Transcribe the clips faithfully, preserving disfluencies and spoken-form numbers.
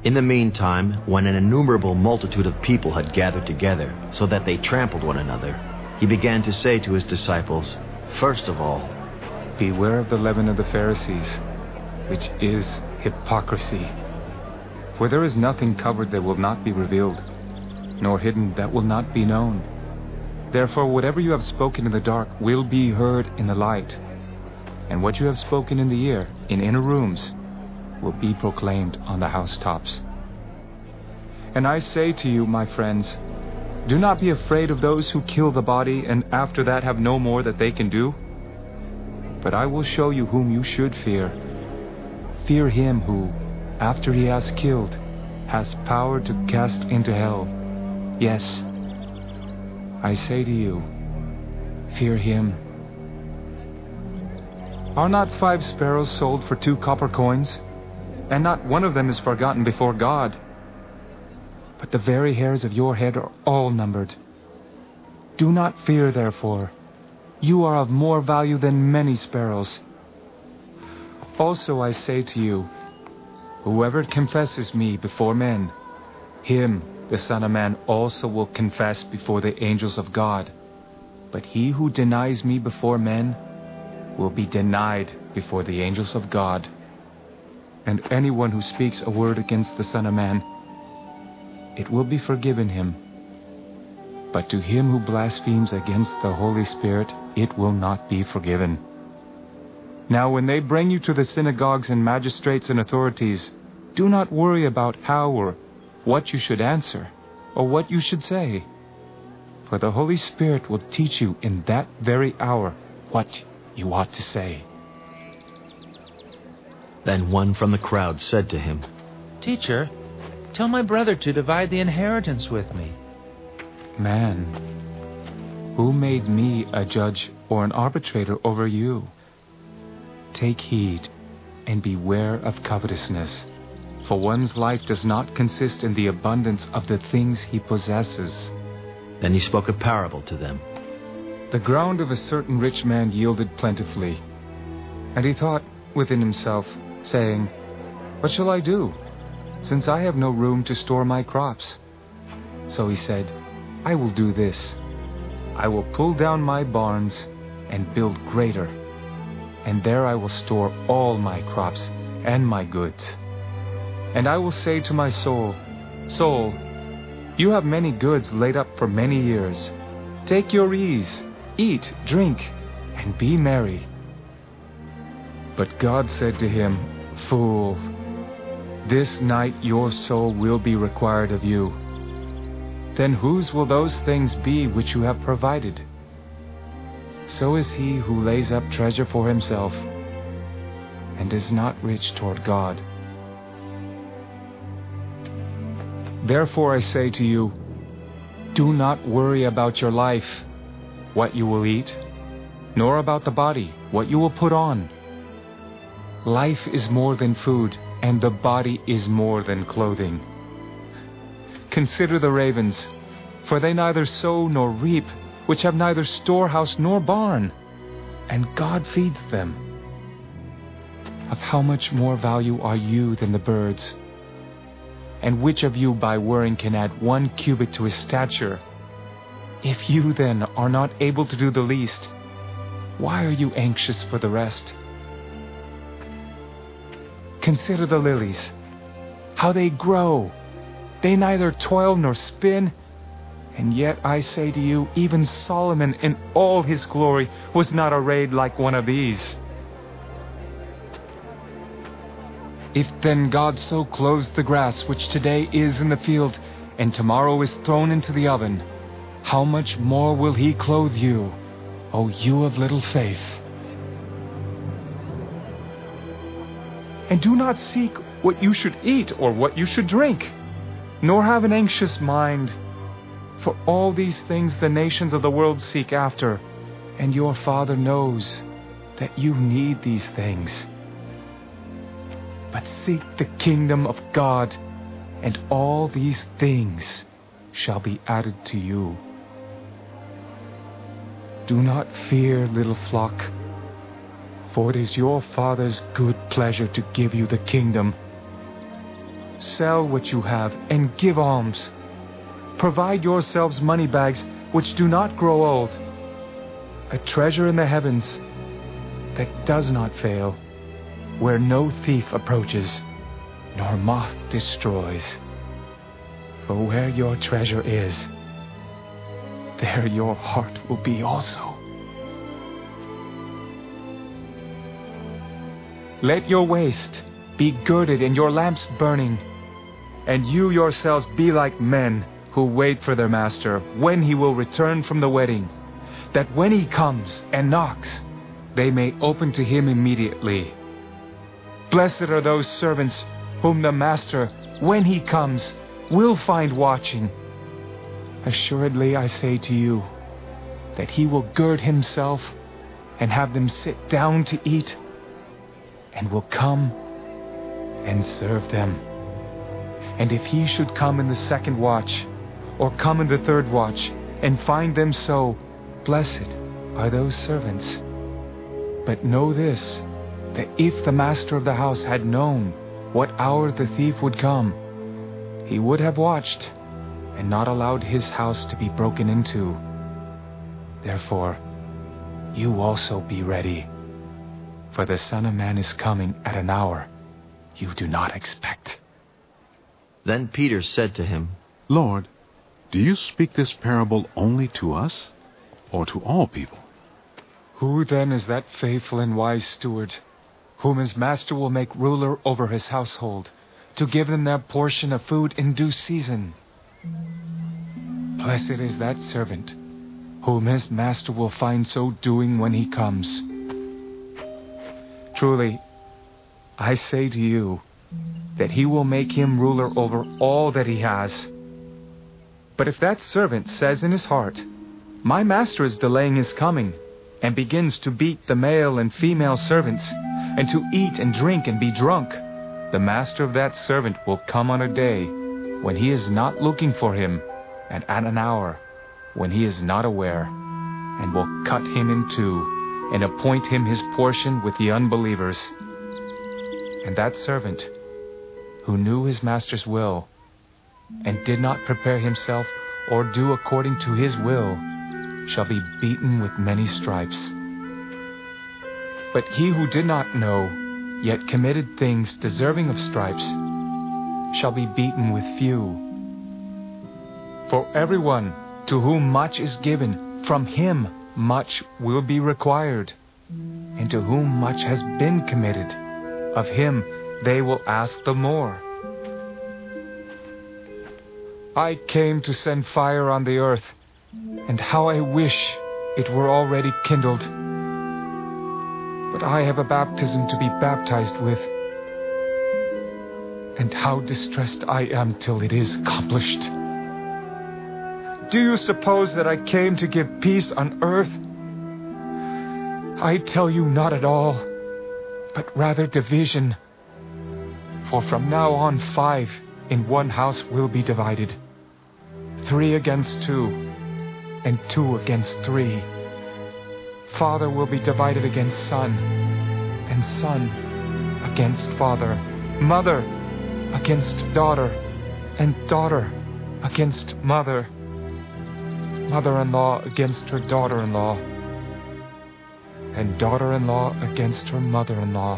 In the meantime, when an innumerable multitude of people had gathered together, so that they trampled one another, he began to say to his disciples, "First of all, beware of the leaven of the Pharisees, which is hypocrisy. For there is nothing covered that will not be revealed, nor hidden that will not be known. Therefore whatever you have spoken in the dark will be heard in the light, and what you have spoken in the ear, in inner rooms, will be proclaimed on the housetops. And I say to you, my friends, do not be afraid of those who kill the body and after that have no more that they can do. But I will show you whom you should fear. Fear him who, after he has killed, has power to cast into hell. Yes, I say to you, fear him. Are not five sparrows sold for two copper coins? And not one of them is forgotten before God. But the very hairs of your head are all numbered. Do not fear, therefore. You are of more value than many sparrows. Also I say to you, whoever confesses me before men, him the Son of Man also will confess before the angels of God. But he who denies me before men will be denied before the angels of God. And anyone who speaks a word against the Son of Man, it will be forgiven him. But to him who blasphemes against the Holy Spirit, it will not be forgiven. Now when they bring you to the synagogues and magistrates and authorities, do not worry about how or what you should answer, or what you should say. For the Holy Spirit will teach you in that very hour what you ought to say." Then one from the crowd said to him, "Teacher, tell my brother to divide the inheritance with me." "Man, who made me a judge or an arbitrator over you? Take heed and beware of covetousness, for one's life does not consist in the abundance of the things he possesses." Then he spoke a parable to them. The ground of a certain rich man yielded plentifully, and he thought within himself, saying, "What shall I do, since I have no room to store my crops?" So he said, "I will do this. I will pull down my barns and build greater, and there I will store all my crops and my goods. And I will say to my soul, Soul, you have many goods laid up for many years. Take your ease, eat, drink, and be merry." But God said to him, "Fool, this night your soul will be required of you. Then whose will those things be which you have provided? So is he who lays up treasure for himself and is not rich toward God. Therefore I say to you, do not worry about your life, what you will eat, nor about the body, what you will put on. Life is more than food, and the body is more than clothing. Consider the ravens, for they neither sow nor reap, which have neither storehouse nor barn, and God feeds them. Of how much more value are you than the birds? And which of you by worrying can add one cubit to his stature? If you then are not able to do the least, why are you anxious for the rest? Consider the lilies, how they grow. They neither toil nor spin, and yet I say to you, even Solomon in all his glory was not arrayed like one of these. If then God so clothes the grass which today is in the field, and tomorrow is thrown into the oven, how much more will he clothe you, O you of little faith? And do not seek what you should eat or what you should drink, nor have an anxious mind. For all these things the nations of the world seek after, and your Father knows that you need these things. But seek the kingdom of God, and all these things shall be added to you. Do not fear, little flock, for it is your Father's good pleasure to give you the kingdom. Sell what you have and give alms. Provide yourselves money bags which do not grow old, a treasure in the heavens that does not fail, where no thief approaches, nor moth destroys. For where your treasure is, there your heart will be also. Let your waist be girded and your lamps burning, and you yourselves be like men who wait for their master when he will return from the wedding, that when he comes and knocks, they may open to him immediately. Blessed are those servants whom the master, when he comes, will find watching. Assuredly I say to you, that he will gird himself and have them sit down to eat, and will come and serve them. And if he should come in the second watch, or come in the third watch, and find them so, blessed are those servants. But know this, that if the master of the house had known what hour the thief would come, he would have watched, and not allowed his house to be broken into. Therefore, you also be ready, for the Son of Man is coming at an hour you do not expect. Then Peter said to him, Lord, do you speak this parable only to us, or to all people? Who then is that faithful and wise steward, whom his master will make ruler over his household, to give them their portion of food in due season? Blessed is that servant, whom his master will find so doing when he comes. Truly, I say to you, that he will make him ruler over all that he has. But if that servant says in his heart, My master is delaying his coming, and begins to beat the male and female servants, and to eat and drink and be drunk, the master of that servant will come on a day when he is not looking for him, and at an hour when he is not aware, and will cut him in two, and appoint him his portion with the unbelievers. And that servant, who knew his master's will, and did not prepare himself or do according to his will, shall be beaten with many stripes. But he who did not know, yet committed things deserving of stripes, shall be beaten with few. For everyone to whom much is given, from him much will be required. And to whom much has been committed, of him they will ask the more. I came to send fire on the earth, and how I wish it were already kindled. But I have a baptism to be baptized with, and how distressed I am till it is accomplished. Do you suppose that I came to give peace on earth? I tell you, not at all, but rather division. For from now on five in one house will be divided, three against two, and two against three. Father will be divided against son, and son against father, mother against daughter, and daughter against mother, mother-in-law against her daughter-in-law, and daughter-in-law against her mother-in-law.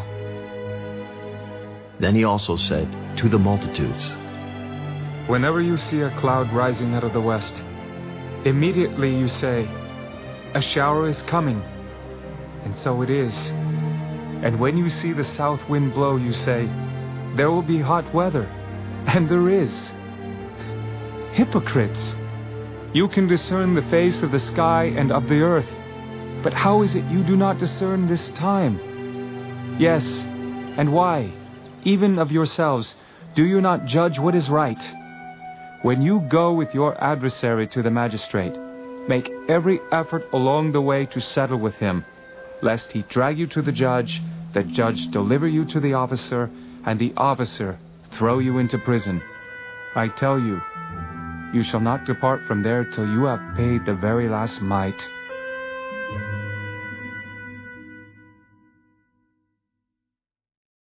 Then he also said to the multitudes, Whenever you see a cloud rising out of the west, immediately you say, A shower is coming, and so it is. And when you see the south wind blow, you say, There will be hot weather, and there is. Hypocrites! You can discern the face of the sky and of the earth, but how is it you do not discern this time? Yes, and why? Even of yourselves, do you not judge what is right? When you go with your adversary to the magistrate, make every effort along the way to settle with him, lest he drag you to the judge, the judge deliver you to the officer, and the officer throw you into prison. I tell you, you shall not depart from there till you have paid the very last mite.